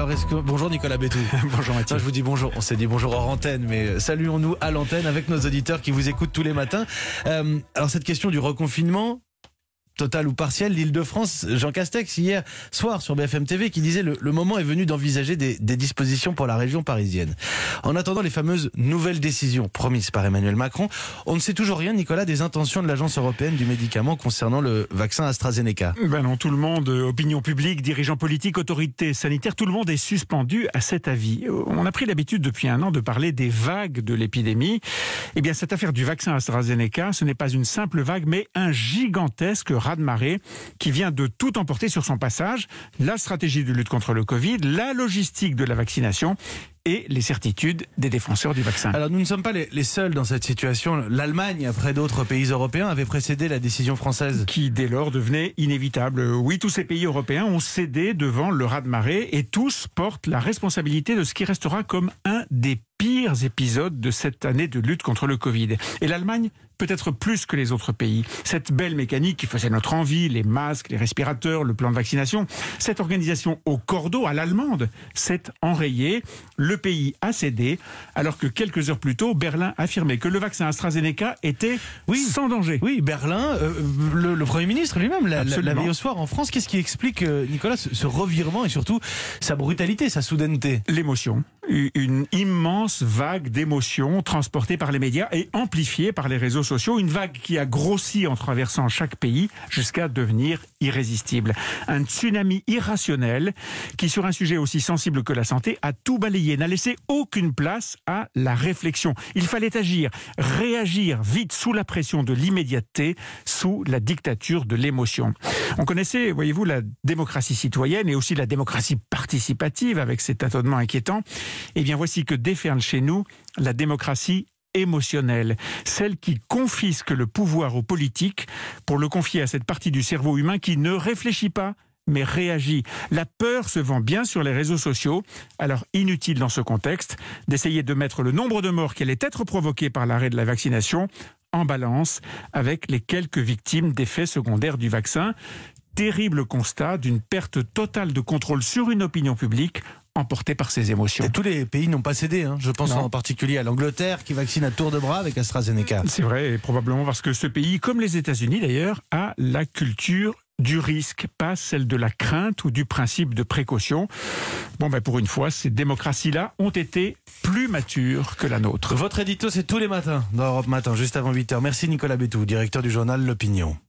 Alors, bonjour Nicolas Bétou. Bonjour Mathieu. Je vous dis bonjour. On s'est dit bonjour hors antenne, mais saluons-nous à l'antenne avec nos auditeurs qui vous écoutent tous les matins. Alors, cette question du reconfinement, total ou partiel, l'Île-de-France, Jean Castex, hier soir sur BFM TV, qui disait le moment est venu d'envisager des dispositions pour la région parisienne. En attendant les fameuses nouvelles décisions promises par Emmanuel Macron, on ne sait toujours rien, Nicolas, des intentions de l'Agence européenne du médicament concernant le vaccin AstraZeneca. Ben non, tout le monde, opinion publique, dirigeants politiques, autorités sanitaires, tout le monde est suspendu à cet avis. On a pris l'habitude depuis un an de parler des vagues de l'épidémie. Eh bien, cette affaire du vaccin AstraZeneca, ce n'est pas une simple vague, mais un gigantesque raz-de-marée qui vient de tout emporter sur son passage, la stratégie de lutte contre le Covid, la logistique de la vaccination et les certitudes des défenseurs du vaccin. Alors nous ne sommes pas les seuls dans cette situation. L'Allemagne, après d'autres pays européens, avait précédé la décision française. Qui dès lors devenait inévitable. Oui, tous ces pays européens ont cédé devant le raz-de-marée et tous portent la responsabilité de ce qui restera comme un des pires épisodes de cette année de lutte contre le Covid. Et l'Allemagne peut-être plus que les autres pays. Cette belle mécanique qui faisait notre envie, les masques, les respirateurs, le plan de vaccination, cette organisation au cordeau à l'allemande s'est enrayée. Le pays a cédé, alors que quelques heures plus tôt, Berlin affirmait que le vaccin AstraZeneca était sans danger. Oui, Berlin, le Premier ministre lui-même l'a vu au soir en France. Qu'est-ce qui explique, Nicolas, ce revirement et surtout sa brutalité, sa soudaineté? L'émotion. Une immense vague d'émotions transportée par les médias et amplifiée par les réseaux sociaux. Une vague qui a grossi en traversant chaque pays jusqu'à devenir irrésistible. Un tsunami irrationnel qui, sur un sujet aussi sensible que la santé, a tout balayé, n'a laissé aucune place à la réflexion. Il fallait agir, réagir vite sous la pression de l'immédiateté, sous la dictature de l'émotion. On connaissait, voyez-vous, la démocratie citoyenne et aussi la démocratie participative avec cet tâtonnement inquiétant. Eh bien, voici que déferle chez nous la démocratie émotionnelle, celle qui confisque le pouvoir aux politiques pour le confier à cette partie du cerveau humain qui ne réfléchit pas, mais réagit. La peur se vend bien sur les réseaux sociaux, alors inutile dans ce contexte d'essayer de mettre le nombre de morts qui allait être provoqué par l'arrêt de la vaccination en balance avec les quelques victimes d'effets secondaires du vaccin. Terrible constat d'une perte totale de contrôle sur une opinion publique emporté par ses émotions. Et tous les pays n'ont pas cédé, Je pense en particulier à l'Angleterre qui vaccine à tour de bras avec AstraZeneca. C'est vrai, et probablement parce que ce pays, comme les États-Unis d'ailleurs, a la culture du risque, pas celle de la crainte ou du principe de précaution. Pour une fois, ces démocraties-là ont été plus matures que la nôtre. Votre édito, c'est tous les matins dans Europe Matin, juste avant 8h. Merci Nicolas Bétou, directeur du journal L'Opinion.